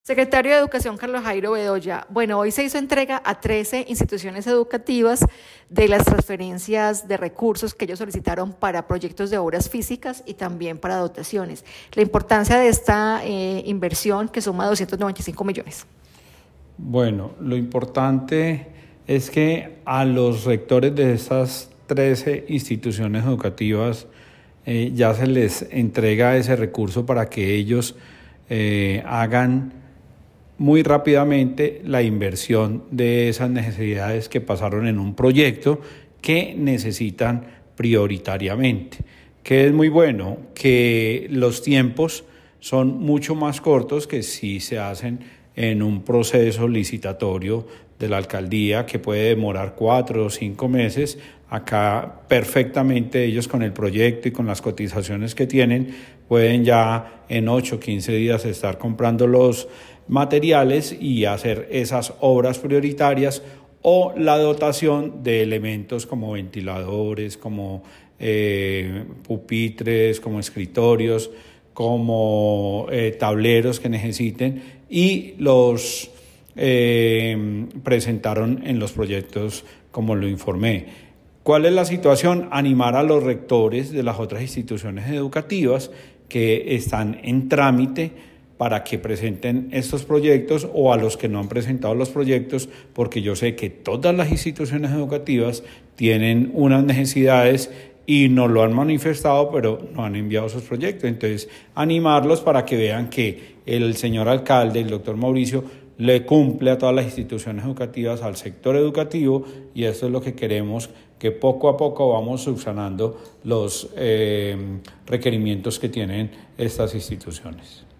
Secretario de Educación Carlos Jairo Bedoya. Bueno, hoy se hizo entrega a 13 instituciones educativas de las transferencias de recursos que ellos solicitaron para proyectos de obras físicas y también para dotaciones. La importancia de esta inversión que suma 295 millones. Bueno, lo importante es que a los rectores de estas 13 instituciones educativas ya se les entrega ese recurso para que ellos hagan muy rápidamente la inversión de esas necesidades que pasaron en un proyecto que necesitan prioritariamente. Que es muy bueno que los tiempos son mucho más cortos que si se hacen en un proceso licitatorio de la alcaldía que puede demorar 4 o 5 meses. Acá perfectamente ellos con el proyecto y con las cotizaciones que tienen pueden ya en 8 o 15 días estar comprando los materiales y hacer esas obras prioritarias o la dotación de elementos como ventiladores, como pupitres, como escritorios, como tableros que necesiten y los presentaron en los proyectos como lo informé. ¿Cuál es la situación? Animar a los rectores de las otras instituciones educativas que están en trámite para que presenten estos proyectos o a los que no han presentado los proyectos, porque yo sé que todas las instituciones educativas tienen unas necesidades y nos lo han manifestado, pero no han enviado sus proyectos. Entonces, animarlos para que vean que el señor alcalde, el doctor Mauricio, le cumple a todas las instituciones educativas, al sector educativo, y esto es lo que queremos, que poco a poco vamos subsanando los requerimientos que tienen estas instituciones.